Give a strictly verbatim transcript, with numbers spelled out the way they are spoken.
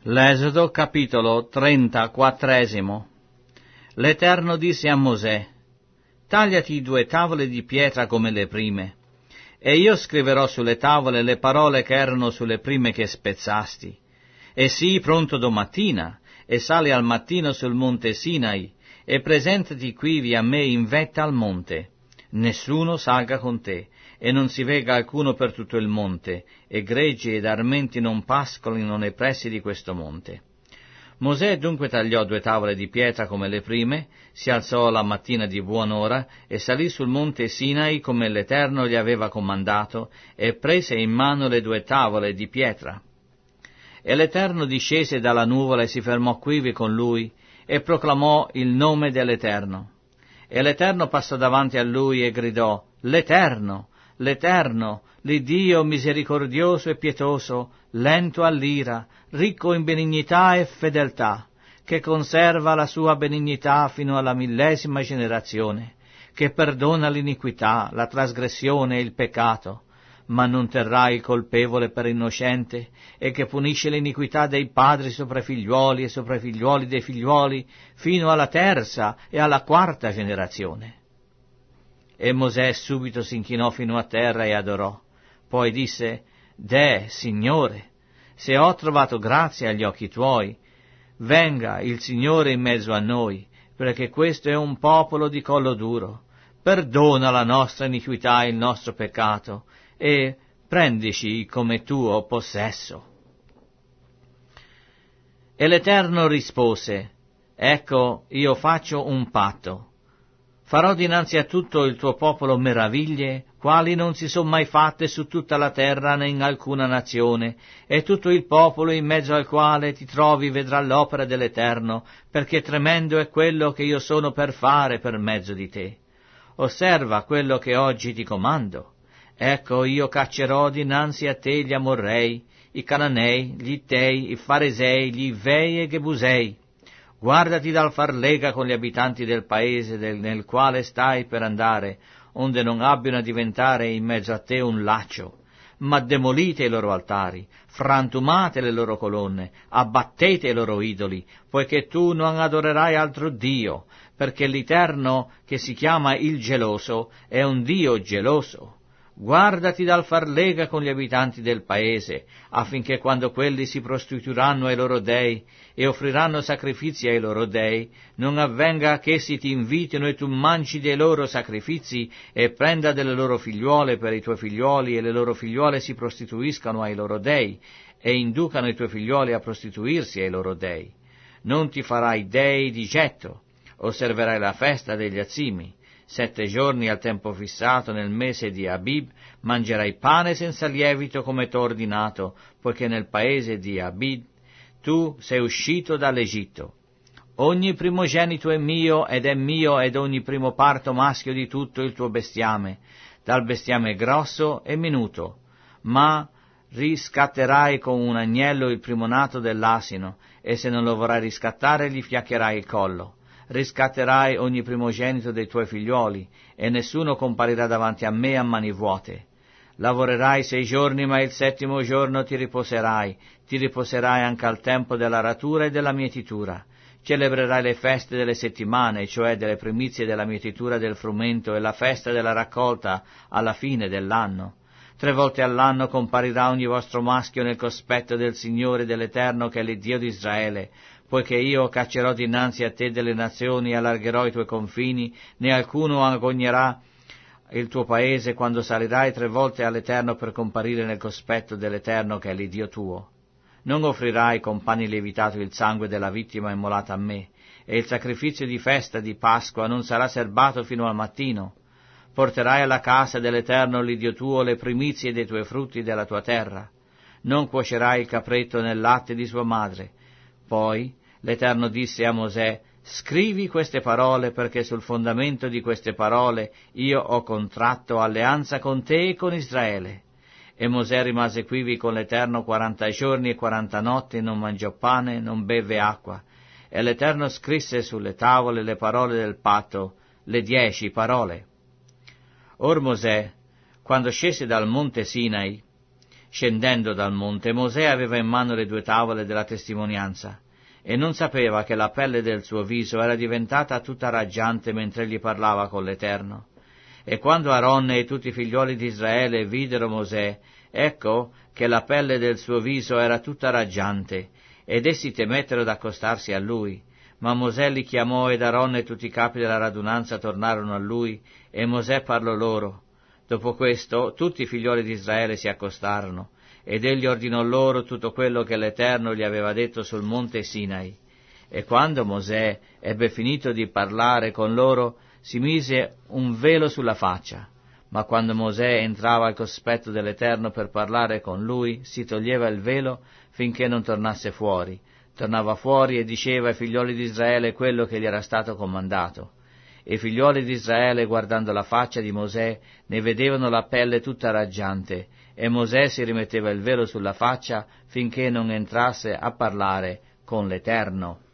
L'esodo capitolo trentaquattresimo. L'Eterno disse a Mosè: tagliati due tavole di pietra come le prime, e io scriverò sulle tavole le parole che erano sulle prime che spezzasti. E sii pronto domattina, e sali al mattino sul monte Sinai, e presentati quivi a me in vetta al monte. Nessuno salga con te, e non si vega alcuno per tutto il monte, e greggi ed armenti non pascolino nei pressi di questo monte. Mosè dunque tagliò due tavole di pietra come le prime, si alzò la mattina di buon'ora, e salì sul monte Sinai come l'Eterno gli aveva comandato, e prese in mano le due tavole di pietra. E l'Eterno discese dalla nuvola e si fermò quivi con lui, e proclamò il nome dell'Eterno. E l'Eterno passò davanti a lui e gridò: L'Eterno, l'Eterno, l'Iddio misericordioso e pietoso, lento all'ira, ricco in benignità e fedeltà, che conserva la sua benignità fino alla millesima generazione, che perdona l'iniquità, la trasgressione e il peccato, ma non terrà il colpevole per innocente, e che punisce l'iniquità dei padri sopra i figliuoli e sopra i figliuoli dei figliuoli, fino alla terza e alla quarta generazione. E Mosè subito si inchinò fino a terra e adorò. Poi disse: Deh, Signore, se ho trovato grazia agli occhi tuoi, venga il Signore in mezzo a noi, perché questo è un popolo di collo duro. Perdona la nostra iniquità e il nostro peccato, e prendici come tuo possesso. E l'Eterno rispose: Ecco, io faccio un patto. Farò dinanzi a tutto il tuo popolo meraviglie, quali non si son mai fatte su tutta la terra né in alcuna nazione, e tutto il popolo in mezzo al quale ti trovi vedrà l'opera dell'Eterno, perché tremendo è quello che io sono per fare per mezzo di te. Osserva quello che oggi ti comando. Ecco, io caccerò dinanzi a te gli Amorrei, i Cananei, gli Ittei, i Faresei, gli Ivei e i Gebusei. Guardati dal far lega con gli abitanti del paese del, nel quale stai per andare, onde non abbiano a diventare in mezzo a te un laccio. Ma demolite i loro altari, frantumate le loro colonne, abbattete i loro idoli, poiché tu non adorerai altro Dio, perché l'Eterno, che si chiama il geloso, è un Dio geloso. Guardati dal far lega con gli abitanti del paese, affinché quando quelli si prostituiranno ai loro dei e offriranno sacrifici ai loro dei, non avvenga che essi ti invitino e tu mangi dei loro sacrifici e prenda delle loro figliuole per i tuoi figliuoli e le loro figliuole si prostituiscano ai loro dei e inducano i tuoi figliuoli a prostituirsi ai loro dei. Non ti farai dei di getto, osserverai la festa degli azimi. Sette giorni al tempo fissato nel mese di Abib mangerai pane senza lievito come t'ho ordinato, poiché nel paese di Abib tu sei uscito dall'Egitto. Ogni primogenito è mio ed è mio ed ogni primo parto maschio di tutto il tuo bestiame, dal bestiame grosso e minuto, ma riscatterai con un agnello il primonato dell'asino, e se non lo vorrai riscattare gli fiaccherai il collo. Riscatterai ogni primogenito dei tuoi figliuoli, e nessuno comparirà davanti a me a mani vuote. Lavorerai sei giorni, ma il settimo giorno ti riposerai, ti riposerai anche al tempo della ratura e della mietitura. Celebrerai le feste delle settimane, cioè delle primizie della mietitura del frumento e la festa della raccolta alla fine dell'anno. Tre volte all'anno comparirà ogni vostro maschio nel cospetto del Signore dell'Eterno, che è l'Iddio di Israele, poiché io caccerò dinanzi a te delle nazioni e allargherò i tuoi confini, né alcuno agognerà il tuo paese quando salirai tre volte all'Eterno per comparire nel cospetto dell'Eterno, che è l'Iddio tuo. Non offrirai con pane lievitato il sangue della vittima immolata a me, e il sacrificio di festa di Pasqua non sarà serbato fino al mattino. Porterai alla casa dell'Eterno l'Iddio tuo le primizie dei tuoi frutti della tua terra. Non cuocerai il capretto nel latte di sua madre. Poi l'Eterno disse a Mosè: scrivi queste parole, perché sul fondamento di queste parole io ho contratto alleanza con te e con Israele. E Mosè rimase quivi con l'Eterno quaranta giorni e quaranta notti, non mangiò pane, non beve acqua. E l'Eterno scrisse sulle tavole le parole del patto, le dieci parole. Or Mosè, quando scese dal monte Sinai, Scendendo dal monte, Mosè aveva in mano le due tavole della testimonianza, e non sapeva che la pelle del suo viso era diventata tutta raggiante mentre egli parlava con l'Eterno. E quando Aaron e tutti i figlioli di Israele videro Mosè, ecco che la pelle del suo viso era tutta raggiante, ed essi temettero d'accostarsi a lui. Ma Mosè li chiamò, ed Aaron e tutti i capi della radunanza tornarono a lui, e Mosè parlò loro. Dopo questo tutti i figlioli di Israele si accostarono, ed egli ordinò loro tutto quello che l'Eterno gli aveva detto sul monte Sinai. E quando Mosè ebbe finito di parlare con loro, si mise un velo sulla faccia. Ma quando Mosè entrava al cospetto dell'Eterno per parlare con lui, si toglieva il velo finché non tornasse fuori. Tornava fuori e diceva ai figlioli di Israele quello che gli era stato comandato. E i figlioli di Israele, guardando la faccia di Mosè, ne vedevano la pelle tutta raggiante, e Mosè si rimetteva il velo sulla faccia finché non entrasse a parlare con l'Eterno.